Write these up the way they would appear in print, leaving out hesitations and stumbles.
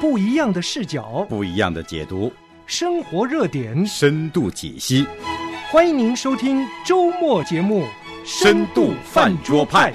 不一样的视角， 不一样的解读， 生活热点， 深度解析。 欢迎您收听周末节目《 深度饭桌派》。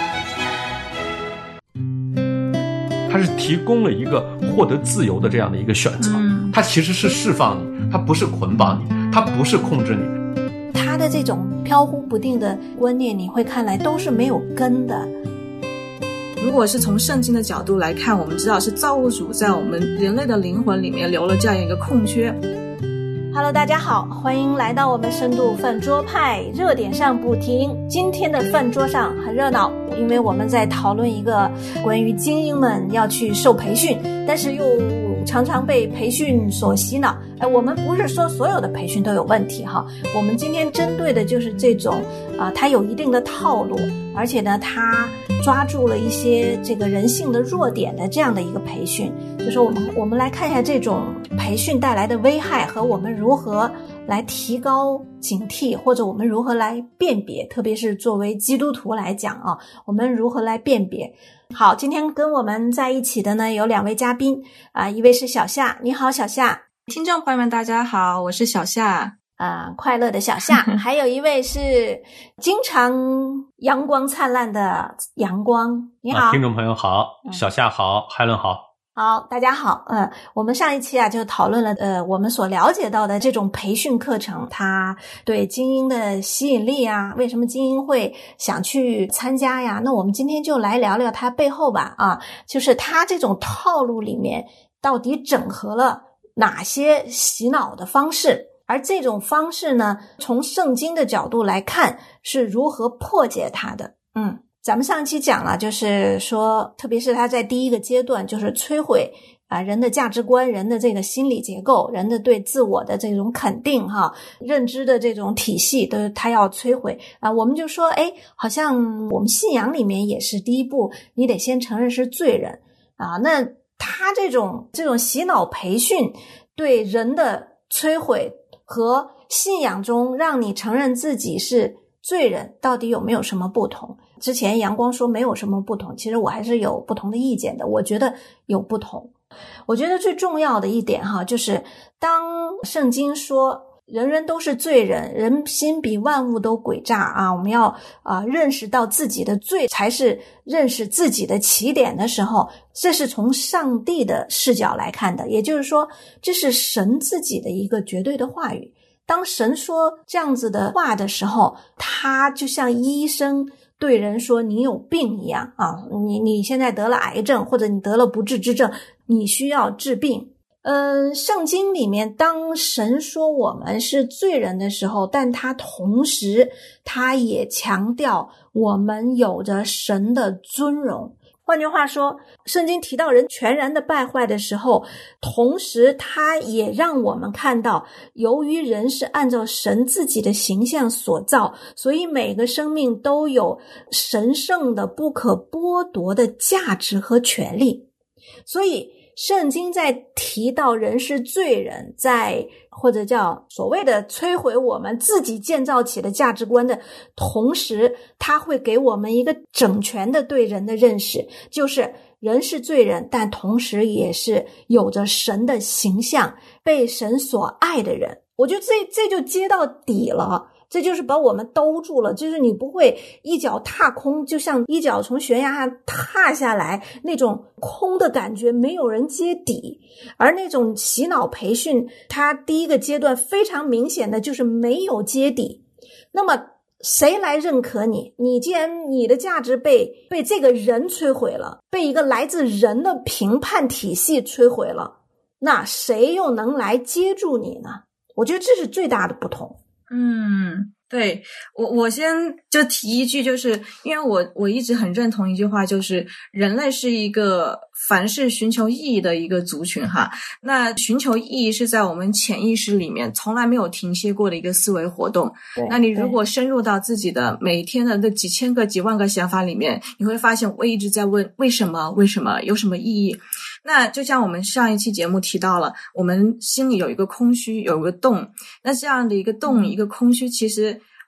它是提供了一个获得自由的这样的一个选择，它其实是释放你，它不是捆绑你，它不是控制你。 它的这种飘忽不定的观念，你会看来都是没有根的。 如果是从圣经的角度来看，我们知道是造物主在我们人类的灵魂里面留了这样一个空缺。 Hello， 大家好，欢迎来到我们深度饭桌派，热点上不停。今天的饭桌上很热闹，因为我们在讨论一个关于精英们要去受培训，但是又常常被培训所洗脑。我们不是说所有的培训都有问题哈，我们今天针对的就是这种它有一定的套路，而且呢它抓住了一些这个人性的弱点的这样的一个培训。就是我们来看一下这种培训带来的危害和我们如何来提高警惕，或者我们如何来辨别，特别是作为基督徒来讲啊，我们如何来辨别。好，今天跟我们在一起的呢有两位嘉宾一位是小夏，你好小夏。 听众朋友们大家好，我是小夏。 快乐的小夏。还有一位是经常阳光灿烂的阳光，你好。 听众朋友好，小夏好，海伦好。 好，大家好。我们上一期就讨论了我们所了解到的这种培训课程，它对精英的吸引力啊，为什么精英会想去参加呀？那我们今天就来聊聊它背后吧。就是它这种套路里面到底整合了哪些洗脑的方式，而这种方式呢，从圣经的角度来看是如何破解它的。咱们上一期讲了，就是说特别是它在第一个阶段就是摧毁人的价值观，人的这个心理结构，人的对自我的这种肯定认知的这种体系都它要摧毁我们就说好像我们信仰里面也是第一步你得先承认是罪人那它这种洗脑培训对人的摧毁和信仰中让你承认自己是罪人到底有没有什么不同？之前阳光说没有什么不同，其实我还是有不同的意见的，我觉得有不同。我觉得最重要的一点就是当圣经说人人都是罪人，人心比万物都诡诈我们要认识到自己的罪才是认识自己的起点的时候，这是从上帝的视角来看的，也就是说这是神自己的一个绝对的话语。当神说这样子的话的时候，他就像医生对人说你有病一样你现在得了癌症，或者你得了不治之症，你需要治病。圣经里面当神说我们是罪人的时候，但他同时他也强调我们有着神的尊荣。换句话说，圣经提到人全然的败坏的时候，同时他也让我们看到由于人是按照神自己的形象所造，所以每个生命都有神圣的不可剥夺的价值和权利。所以圣经在提到人是罪人，在或者叫所谓的摧毁我们自己建造起的价值观的同时，它会给我们一个整全的对人的认识，就是人是罪人，但同时也是有着神的形象，被神所爱的人。我觉得这就接到底了，这就是把我们兜住了，就是你不会一脚踏空，就像一脚从悬崖上踏下来那种空的感觉，没有人接底。而那种洗脑培训，它第一个阶段非常明显的就是没有接底。那么谁来认可你？你既然你的价值被这个人摧毁了，被一个来自人的评判体系摧毁了，那谁又能来接住你呢？我觉得这是最大的不同。 对，我先就提一句，就是因为我一直很认同一句话，就是人类是一个凡是寻求意义的一个族群那寻求意义是在我们潜意识里面从来没有停歇过的一个思维活动。那你如果深入到自己的每天的那几千个几万个想法里面，你会发现我一直在问为什么有什么意义。那就像我们上一期节目提到了，我们心里有一个空虚，有一个洞，那这样的一个洞一个空虚，其实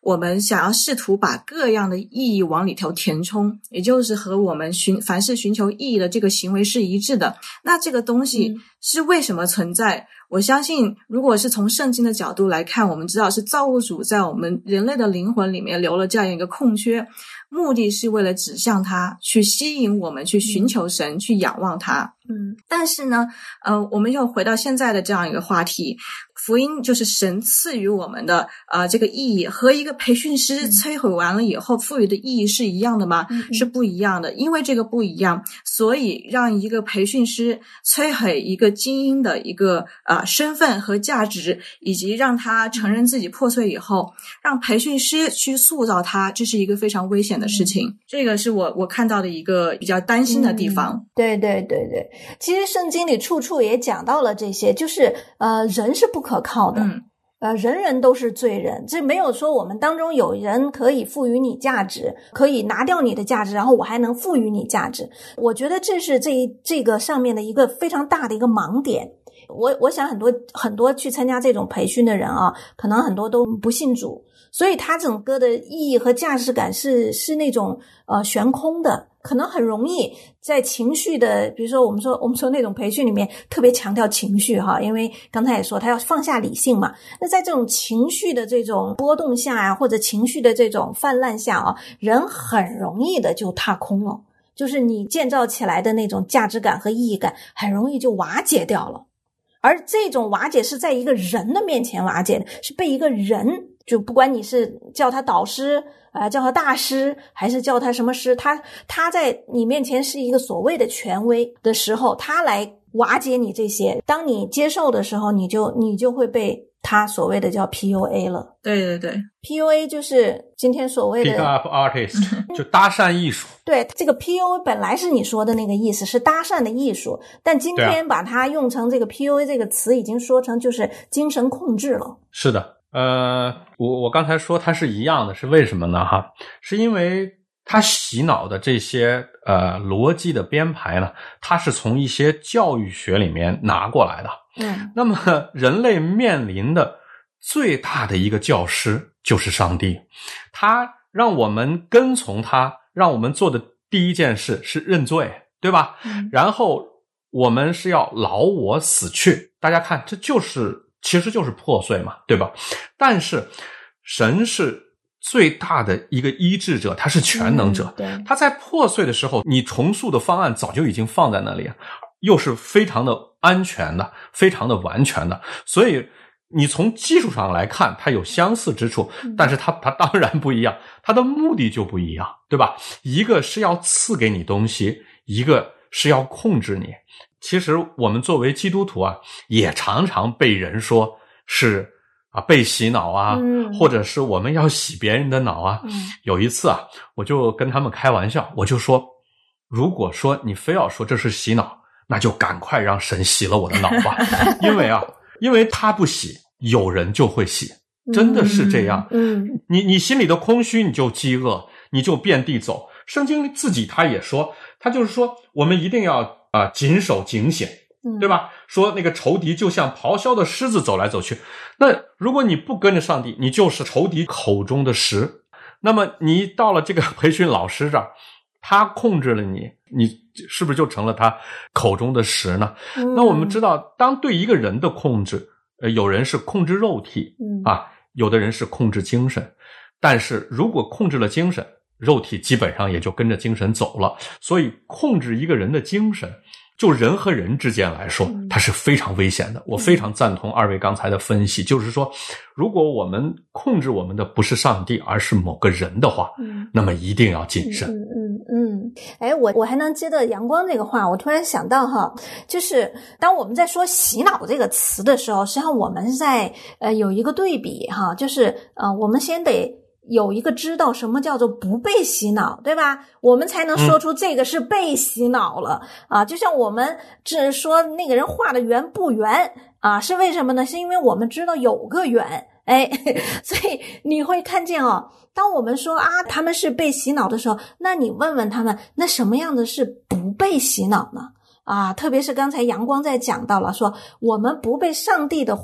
我们想要试图把各样的意义往里头填充，也就是和我们凡是寻求意义的这个行为是一致的。那这个东西是为什么存在？我相信如果是从圣经的角度来看，我们知道是造物主在我们人类的灵魂里面留了这样一个空缺，目的是为了指向他，去吸引我们去寻求神，去仰望他。但是呢我们又回到现在的这样一个话题，福音就是神赐予我们的这个意义，和一个培训师摧毁完了以后赋予的意义是一样的吗？是不一样的。因为这个不一样，所以让一个培训师摧毁一个精英的一个身份和价值，以及让他承认自己破碎以后，让培训师去塑造他，这是一个非常危险的事情。这个是我看到的一个比较担心的地方。 对对对对，其实圣经里处处也讲到了这些，就是人是不可靠的。人人都是罪人，这没有说我们当中有人可以赋予你价值，可以拿掉你的价值，然后我还能赋予你价值。我觉得这是这个上面的一个非常大的一个盲点。我想很多去参加这种培训的人啊，可能很多都不信主，所以他整个的意义和价值感是那种悬空的，可能很容易在情绪的，比如说我们说那种培训里面特别强调情绪哈，因为刚才也说他要放下理性嘛。那在这种情绪的这种波动下啊，或者情绪的这种泛滥下啊，人很容易的就踏空了，就是你建造起来的那种价值感和意义感很容易就瓦解掉了。而这种瓦解是在一个人的面前瓦解的，是被一个人，就不管你是叫他导师叫他大师，还是叫他什么师，他在你面前是一个所谓的权威的时候，他来瓦解你这些。当你接受的时候，你就会被他所谓的叫 PUA 了。 对对对， PUA 就是今天所谓的 Pick up artist 就搭讪艺术。 对，这个 PUA 本来是你说的那个意思，是搭讪的艺术，但今天把它用成这个 PUA 这个词，已经说成就是精神控制了。 是的，我刚才说它是一样的，是为什么呢？是因为它洗脑的这些逻辑的编排呢，它是从一些教育学里面拿过来的。那么人类面临的最大的一个教师就是上帝，他让我们跟从他，让我们做的第一件事是认罪，对吧？然后我们是要老我死去。大家看，这其实就是破碎嘛，对吧？但是神是最大的一个医治者，他是全能者，他在破碎的时候，你重塑的方案早就已经放在那里，又是非常的安全的，非常的完全的，所以你从技术上来看它有相似之处，但是它当然不一样，它的目的就不一样，对吧？一个是要赐给你东西，一个是要控制你。其实我们作为基督徒也常常被人说是被洗脑或者是我们要洗别人的脑有一次我就跟他们开玩笑，我就说，如果说你非要说这是洗脑，那就赶快让神洗了我的脑吧。因为他不洗，有人就会洗，真的是这样。你心里的空虚，你就饥饿，你就遍地走。圣经自己他也说，他就是说我们一定要谨守警醒，对吧？说那个仇敌就像咆哮的狮子走来走去。那如果你不跟着上帝，你就是仇敌口中的食。那么你到了这个培训老师这儿，他控制了你是不是就成了他口中的食呢？那我们知道，当对一个人的控制，有人是控制肉体有的人是控制精神。但是如果控制了精神，肉体基本上也就跟着精神走了。所以控制一个人的精神，就人和人之间来说，它是非常危险的。我非常赞同二位刚才的分析，就是说如果我们控制我们的不是上帝，而是某个人的话，那么一定要谨慎。 我还能接着阳光这个话，我突然想到就是当我们在说洗脑这个词的时候，实际上我们是在有一个对比就是我们先得有一个知道什么叫做不被洗脑，对吧？我们才能说出这个是被洗脑了就像我们只说那个人画的圆不圆是为什么呢？是因为我们知道有个圆所以你会看见当我们说他们是被洗脑的时候，那你问问他们，那什么样的是不被洗脑呢？特别是刚才阳光在讲到了说，我们不被上帝的话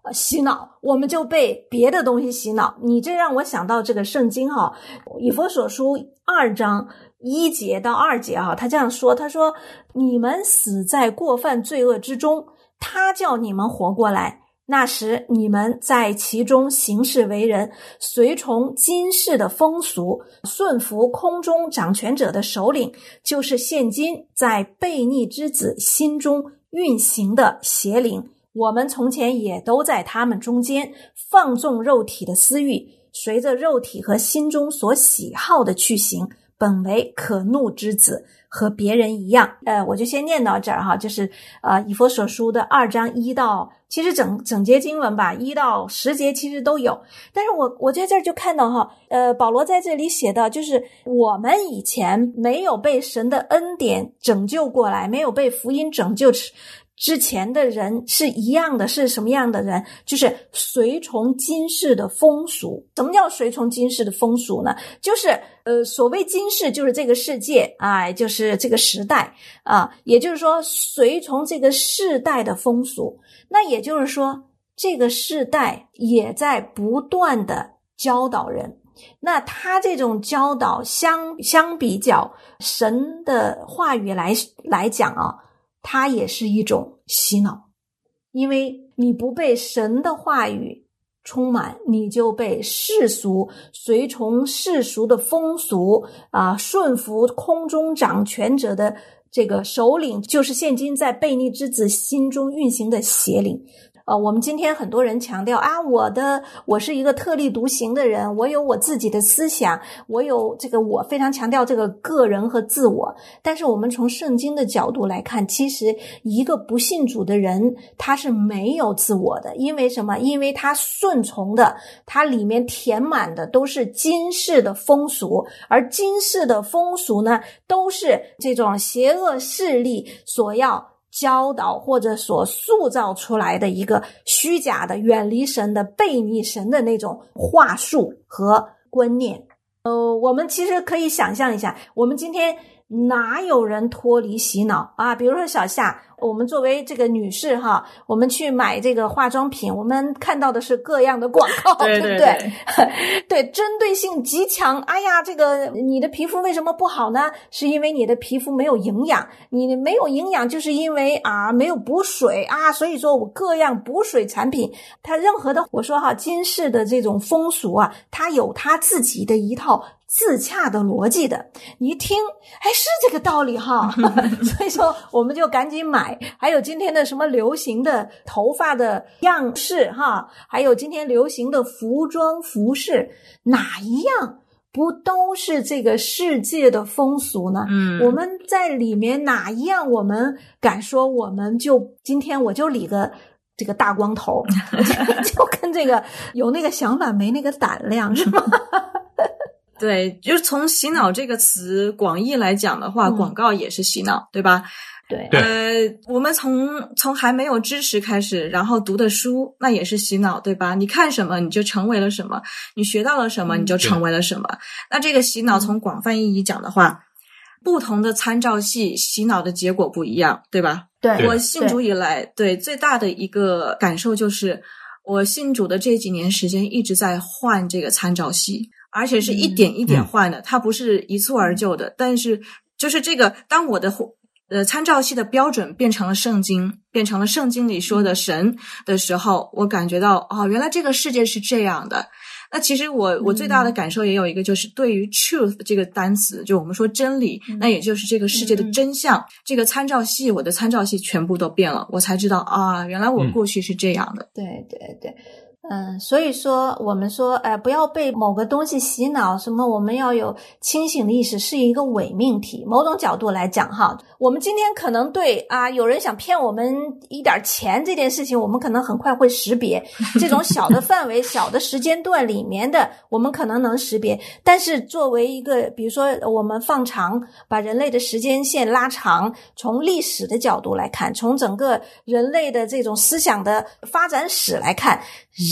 洗脑，我们就被别的东西洗脑。你这让我想到这个圣经哈，以弗所书2章1节到2节哈，他这样说，他说你们死在过犯罪恶之中，他叫你们活过来。那时你们在其中行事为人，随从今世的风俗，顺服空中掌权者的首领，就是现今在悖逆之子心中运行的邪灵。我们从前也都在他们中间，放纵肉体的私欲，随着肉体和心中所喜好的去行，本为可怒之子，和别人一样。我就先念到这儿哈，就是以弗所书的2章1到，其实整节经文吧，1到10节其实都有。但是我在这儿就看到哈，保罗在这里写的就是我们以前没有被神的恩典拯救过来，没有被福音拯救之前的人是一样的，是什么样的人？就是随从今世的风俗。什么叫随从今世的风俗呢？就是所谓今世就是这个世界啊，就是这个时代啊，也就是说随从这个世代的风俗。那也就是说这个世代也在不断的教导人。那他这种教导相比较神的话语来讲啊，它也是一种洗脑，因为你不被神的话语充满，你就被世俗随从世俗的风俗啊，顺服空中掌权者的这个首领，就是现今在悖逆之子心中运行的邪灵。我们今天很多人强调啊，我是一个特立独行的人，我有我自己的思想，我有这个，我非常强调这个个人和自我。但是我们从圣经的角度来看，其实一个不信主的人他是没有自我的。因为什么？因为他顺从的，他里面填满的都是今世的风俗，而今世的风俗呢，都是这种邪恶势力所要教导或者所塑造出来的一个虚假的远离神的悖逆神的那种话术和观念。我们其实可以想象一下，我们今天哪有人脱离洗脑啊？比如说小夏，我们作为这个女士哈，我们去买这个化妆品，我们看到的是各样的广告，对不对？对，针对性极强。哎呀，这个你的皮肤为什么不好呢？是因为你的皮肤没有营养，你没有营养就是因为没有补水啊，所以说我各样补水产品，它任何的，我说哈，今世的这种风俗啊，它有它自己的一套自洽的逻辑的，你一听，哎，是这个道理哈，所以说我们就赶紧买。还有今天的什么流行的头发的样式哈，还有今天流行的服装服饰，哪一样不都是这个世界的风俗呢？我们在里面哪一样我们敢说我们就今天我就理个这个大光头，就跟这个有那个想法没那个胆量是吗？ 对，就是从洗脑这个词广义来讲的话，广告也是洗脑，对吧？ 对， 我们从还没有知识开始，然后读的书，那也是洗脑，对吧？你看什么你就成为了什么，你学到了什么你就成为了什么。那这个洗脑从广泛意义讲的话，不同的参照系洗脑的结果不一样，对吧？ 对， 我信主以来，对最大的一个感受就是，我信主的这几年时间一直在换这个参照系，而且是一点一点换的，它不是一蹴而就的。但是就是这个，当我的参照系的标准变成了圣经，变成了圣经里说的神的时候，我感觉到原来这个世界是这样的。那其实我最大的感受也有一个，就是对于 truth 这个单词，就我们说真理，那也就是这个世界的真相，这个参照系，我的参照系全部都变了，我才知道原来我过去是这样的。 对对对。所以说我们说不要被某个东西洗脑，什么我们要有清醒的意识，是一个伪命题。某种角度来讲哈，我们今天可能对有人想骗我们一点钱这件事情，我们可能很快会识别，这种小的范围小的时间段里面的我们可能能识别。但是作为一个比如说我们放长，把人类的时间线拉长，从历史的角度来看，从整个人类的这种思想的发展史来看，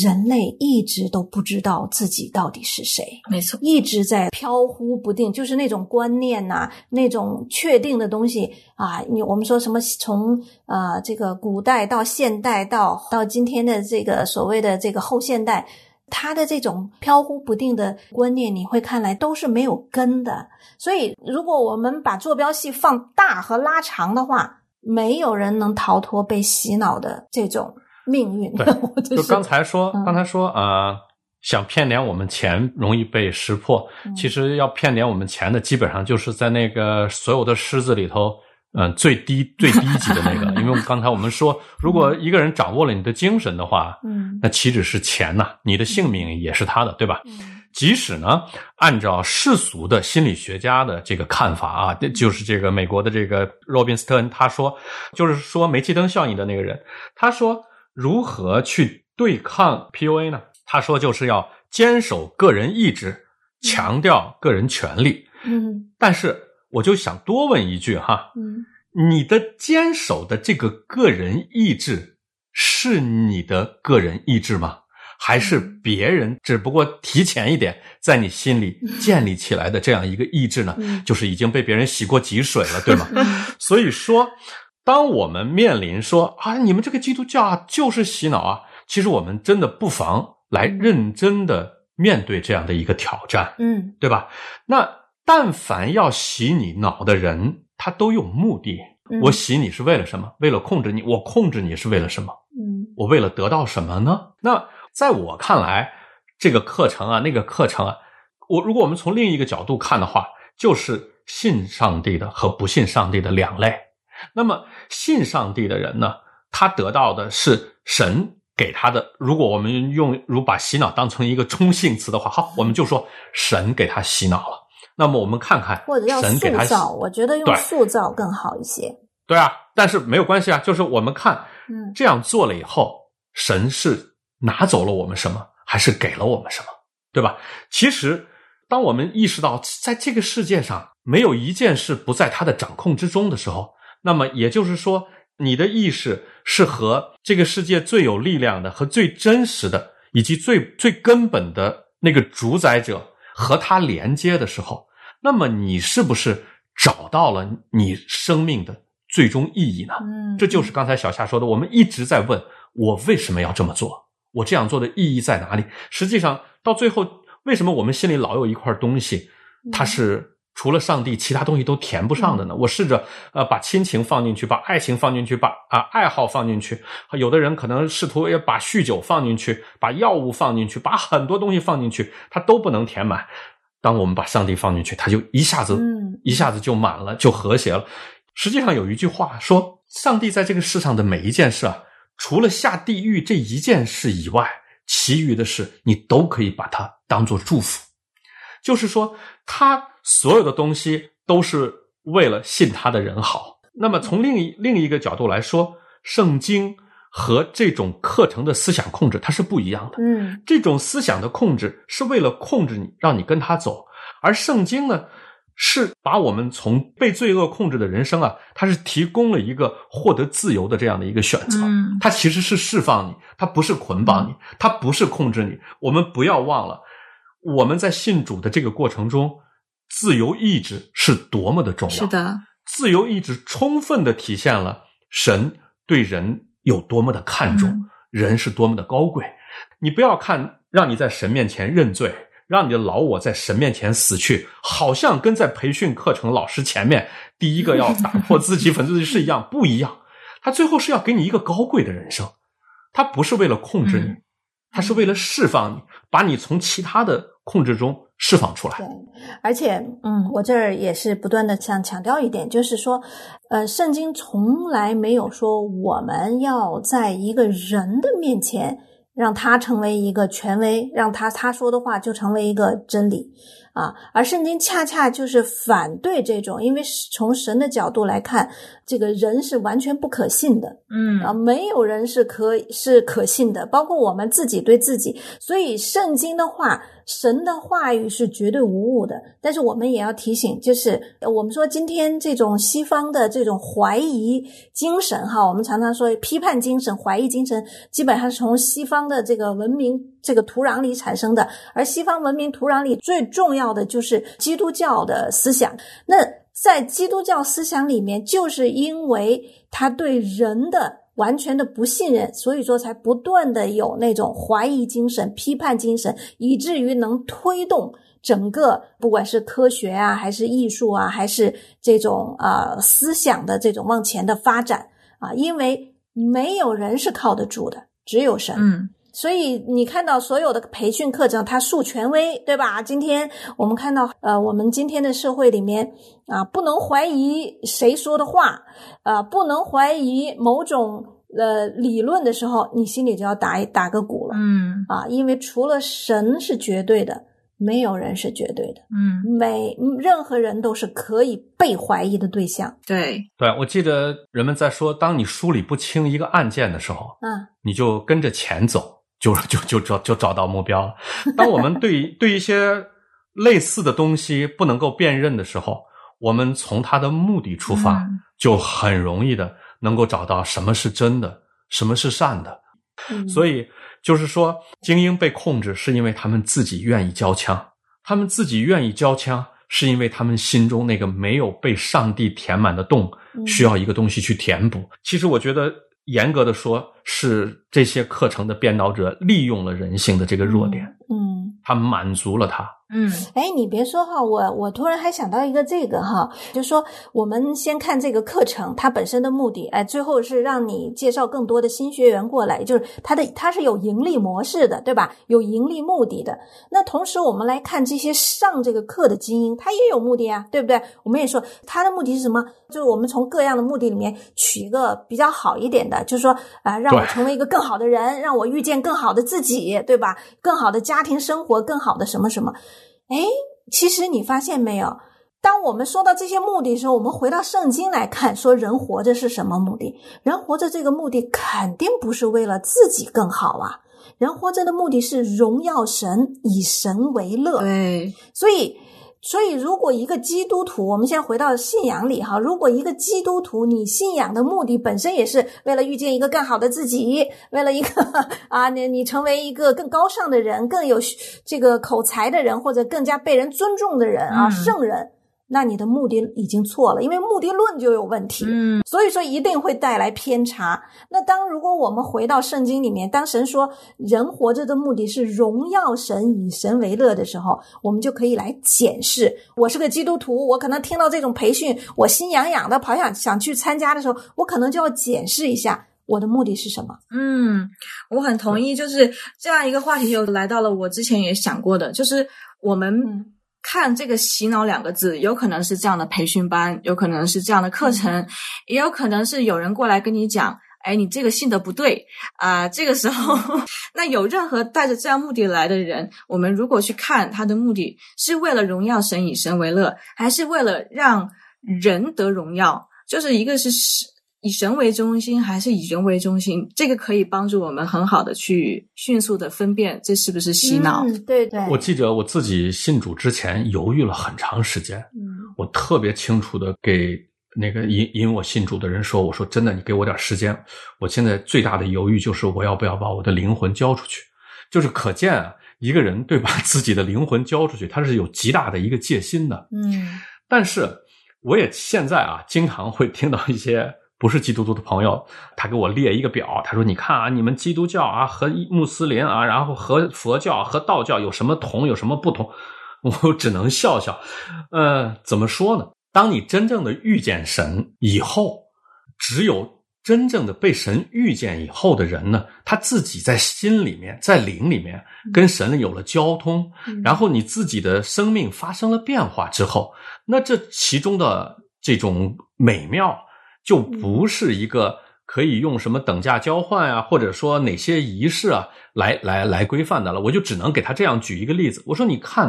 人类一直都不知道自己到底是谁， 没错， 一直在飘忽不定，就是那种观念啊，那种确定的东西啊，我们说什么从这个古代到现代到今天的这个所谓的这个后现代，他的这种飘忽不定的观念，你会看来都是没有根的。所以如果我们把坐标系放大和拉长的话，没有人能逃脱被洗脑的这种命运。 对，就刚才说想骗点我们钱容易被识破，其实要骗点我们钱的基本上就是在那个所有的狮子里头最低级的那个。因为刚才我们说，如果一个人掌握了你的精神的话，那岂止是钱呐，你的性命也是他的，对吧？即使呢，按照世俗的心理学家的这个看法啊，就是这个美国的这个罗宾斯特恩，他说，就是说煤气灯效应的那个人，他说如何去对抗 PUA 呢？他说就是要坚守个人意志，强调个人权利。但是我就想多问一句哈，你的坚守的这个个人意志是你的个人意志吗？还是别人只不过提前一点在你心里建立起来的这样一个意志呢？就是已经被别人洗过几水了，对吗？所以说当我们面临说你们这个基督教就是洗脑啊，其实我们真的不妨来认真的面对这样的一个挑战，对吧？那但凡要洗你脑的人，他都有目的。我洗你是为了什么？为了控制你。我控制你是为了什么？我为了得到什么呢？那在我看来，这个课程啊，那个课程啊，如果我们从另一个角度看的话，就是信上帝的和不信上帝的两类。那么信上帝的人呢，他得到的是神给他的，如果我们把洗脑当成一个中性词的话，好，我们就说神给他洗脑了。那么我们看看或者要神给他塑造，我觉得用塑造更好一些。 对啊，但是没有关系啊，就是我们看这样做了以后，神是拿走了我们什么，还是给了我们什么，对吧？其实当我们意识到在这个世界上没有一件事不在他的掌控之中的时候，那么也就是说你的意识是和这个世界最有力量的和最真实的以及最根本的那个主宰者和他连接的时候，那么你是不是找到了你生命的最终意义呢？这就是刚才小夏说的，我们一直在问我为什么要这么做，我这样做的意义在哪里？实际上到最后，为什么我们心里老有一块东西它是除了上帝其他东西都填不上的呢？我试着把亲情放进去，把爱情放进去，把爱好放进去，有的人可能试图也把酗酒放进去，把药物放进去，把很多东西放进去，它都不能填满。当我们把上帝放进去，它就一下子就满了，就和谐了。实际上有一句话说，上帝在这个世上的每一件事除了下地狱这一件事以外，其余的事你都可以把它当作祝福。就是说他所有的东西都是为了信他的人好。那么从另一个角度来说，圣经和这种课程的思想控制它是不一样的。这种思想的控制是为了控制你，让你跟他走，而圣经呢是把我们从被罪恶控制的人生它是提供了一个获得自由的这样的一个选择。它其实是释放你，它不是捆绑你，它不是控制你。我们不要忘了，我们在信主的这个过程中，自由意志是多么的重要。 是的， 自由意志充分的体现了神对人有多么的看重，人是多么的高贵。你不要看让你在神面前认罪，让你的老我在神面前死去，好像跟在培训课程老师前面第一个要打破自己粉碎是一样，不一样。他最后是要给你一个高贵的人生，他不是为了控制你，他是为了释放你，把你从其他的控制中释放出来。 对，而且我这儿也是不断的想强调一点，就是说圣经从来没有说我们要在一个人的面前让他成为一个权威，让他说的话就成为一个真理。 啊，而圣经恰恰就是反对这种，因为从神的角度来看，这个人是完全不可信的，没有人是可信的，包括我们自己对自己。所以圣经的话，神的话语是绝对无误的。但是我们也要提醒，就是我们说今天这种西方的这种怀疑精神哈，我们常常说批判精神、怀疑精神，基本上是从西方的这个文明这个土壤里产生的。而西方文明土壤里最重要的就是基督教的思想。那在基督教思想里面，就是因为他对人的完全的不信任，所以说才不断的有那种怀疑精神、批判精神，以至于能推动整个不管是科学啊，还是艺术啊，还是这种思想的这种往前的发展啊，因为没有人是靠得住的，只有神。所以你看到所有的培训课程它树权威，对吧？今天我们看到我们今天的社会里面不能怀疑谁说的话，不能怀疑某种理论的时候，你心里就要打个鼓了。因为除了神是绝对的，没有人是绝对的。任何人都是可以被怀疑的对象。 对，我记得人们在说，当你梳理不清一个案件的时候，你就跟着钱走，就找到目标了。当我们对一些类似的东西不能够辨认的时候，我们从它的目的出发，就很容易的能够找到什么是真的，什么是善的。所以就是说，精英被控制是因为他们自己愿意交枪，他们自己愿意交枪是因为他们心中那个没有被上帝填满的洞需要一个东西去填补。其实我觉得严格的说，是这些课程的编导者利用了人性的这个弱点，他满足了它。 你别说哈，我突然还想到一个这个哈，就是说我们先看这个课程它本身的目的，最后是让你介绍更多的新学员过来，就是它是有盈利模式的，对吧？有盈利目的的。那同时我们来看这些上这个课的精英，他也有目的啊，对不对？我们也说他的目的是什么？就是我们从各样的目的里面取一个比较好一点的，就是说让我成为一个更好的人，让我遇见更好的自己，对吧？更好的家庭生活，更好的什么什么。其实你发现没有，当我们说到这些目的的时候，我们回到圣经来看，说人活着是什么目的？人活着这个目的肯定不是为了自己更好啊，人活着的目的是荣耀神，以神为乐。 对， 所以如果一个基督徒，我们现在回到信仰里哈，如果一个基督徒你信仰的目的本身也是为了遇见一个更好的自己，为了一个你成为一个更高尚的人，更有这个口才的人，或者更加被人尊重的人圣人，那你的目的已经错了，因为目的论就有问题。所以说一定会带来偏差。那如果我们回到圣经里面，当神说人活着的目的是荣耀神，以神为乐的时候，我们就可以来检视。我是个基督徒，我可能听到这种培训，我心痒痒的想去参加的时候，我可能就要检视一下我的目的是什么。 我很同意，就是这样一个话题又来到了我之前也想过的，就是我们看这个洗脑2个字，有可能是这样的培训班，有可能是这样的课程，也有可能是有人过来跟你讲，你这个信的不对这个时候那有任何带着这样目的来的人，我们如果去看他的目的是为了荣耀神，以神为乐，还是为了让人得荣耀，就是一个是以神为中心还是以人为中心，这个可以帮助我们很好的去迅速的分辨这是不是洗脑。 对对。 我记得我自己信主之前犹豫了很长时间，我特别清楚的给那个引我信主的人说，我说真的，你给我点时间，我现在最大的犹豫就是我要不要把我的灵魂交出去。就是可见一个人对把自己的灵魂交出去，他是有极大的一个戒心的。但是我也现在经常会听到一些不是基督徒的朋友，他给我列一个表，他说你看你们基督教和穆斯林然后和佛教和道教有什么同有什么不同，我只能笑笑。怎么说呢？当你真正的遇见神以后，只有真正的被神遇见以后的人呢，他自己在心里面，在灵里面跟神有了交通，然后你自己的生命发生了变化之后，那这其中的这种美妙就不是一个可以用什么等价交换或者说哪些仪式来规范的了。我就只能给他这样举一个例子，我说你看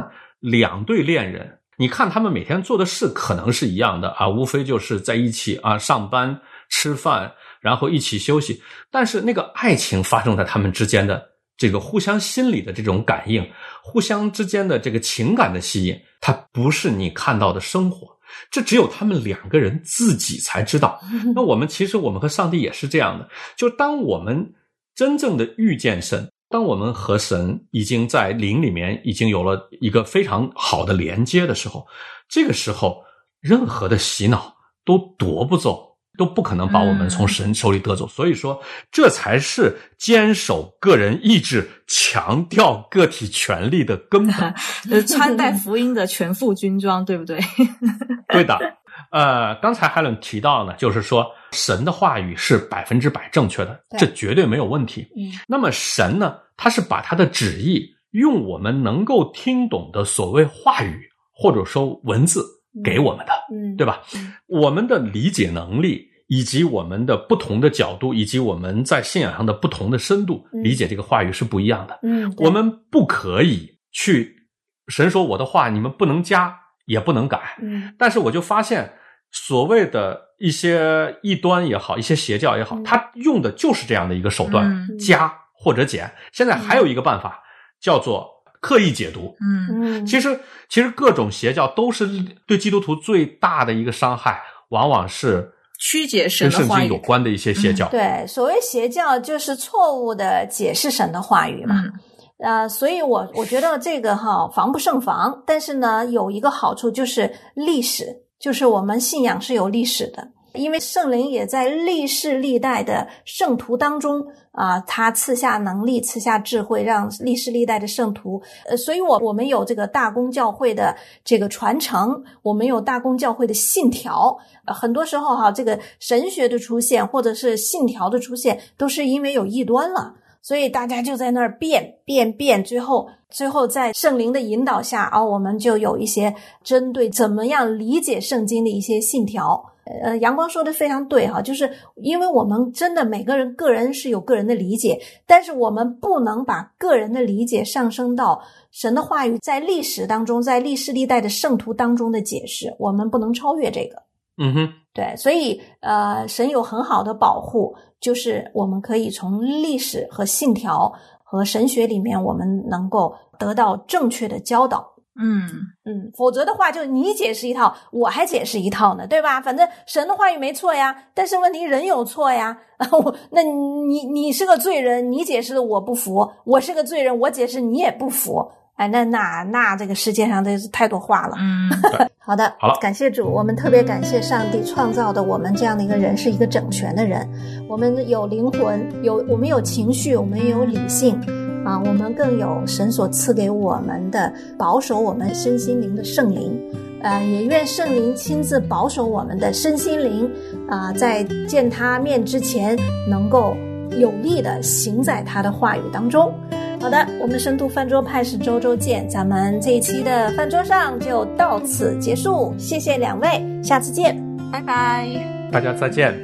两对恋人，你看他们每天做的事可能是一样的啊，无非就是在一起啊上班吃饭，然后一起休息，但是那个爱情发生在他们之间的这个互相心理的这种感应，互相之间的这个情感的吸引，它不是你看到的生活，这只有他们两个人自己才知道。那我们和上帝也是这样的，就当我们真正的遇见神，当我们和神已经在灵里面已经有了一个非常好的连接的时候，这个时候任何的洗脑都夺不走，都不可能把我们从神手里得走。所以说这才是坚守个人意志，强调个体权利的根本。 穿戴福音的全副军装，对不对？ 对的。刚才 Helen 提到呢，就是说神的话语是100%正确的，这绝对没有问题。那么神呢，他是把他的旨意用我们能够听懂的所谓话语或者说文字给我们的，对吧？我们的理解能力以及我们的不同的角度，以及我们在信仰上的不同的深度，理解这个话语是不一样的。我们不可以去神说我的话你们不能加也不能改。但是我就发现所谓的一些异端也好，一些邪教也好，他用的就是这样的一个手段，加或者减。现在还有一个办法叫做刻意解读。其实各种邪教都是对基督徒最大的一个伤害，往往是曲解神的话语， 跟圣经有关的一些邪教。 对，所谓邪教就是错误的解释神的话语嘛。所以我觉得这个防不胜防，但是呢有一个好处就是历史，就是我们信仰是有历史的，因为圣灵也在历世历代的圣徒当中他赐下能力，赐下智慧，让历世历代的圣徒所以我们有这个大公教会的这个传承，我们有大公教会的信条。很多时候这个神学的出现或者是信条的出现都是因为有异端了，所以大家就在那儿变，最后在圣灵的引导下我们就有一些针对怎么样理解圣经的一些信条。阳光说的非常对就是因为我们真的每个人是有个人的理解，但是我们不能把个人的理解上升到神的话语在历史当中，在历世历代的圣徒当中的解释，我们不能超越这个。对，所以神有很好的保护，就是我们可以从历史和信条和神学里面我们能够得到正确的教导。否则的话就你解释一套我还解释一套呢，对吧？反正神的话语没错呀，但是问题人有错呀。那你是个罪人，你解释的我不服，我是个罪人，我解释你也不服。那这个世界上真是太多话了。好的，感谢主，我们特别感谢上帝创造的我们这样的一个人是一个整全的人，我们有灵魂，我们有情绪，我们也有理性我们更有神所赐给我们的保守我们身心灵的圣灵。也愿圣灵亲自保守我们的身心灵在见他面之前能够有力的行在他的话语当中。好的，我们深度饭桌派是周周见，咱们这一期的饭桌上就到此结束，谢谢两位，下次见， 拜拜， 大家再见。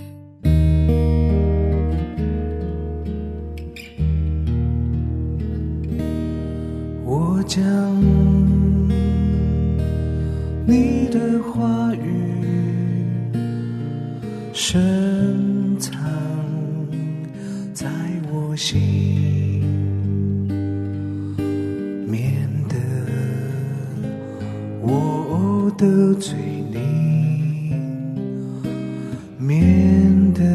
我将你的话语深藏在我心，免得我得罪你，免得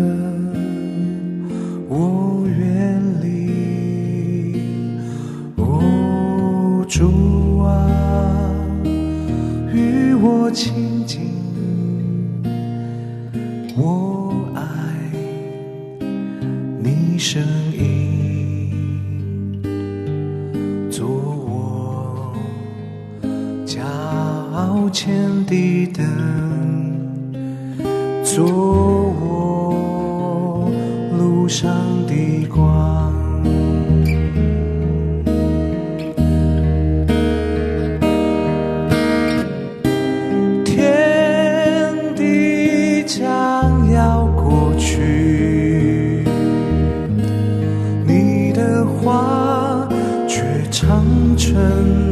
我远离。主啊，与我亲近，我爱你声音，做我脚前的灯，做我路上的光。将要过去，你的话却长存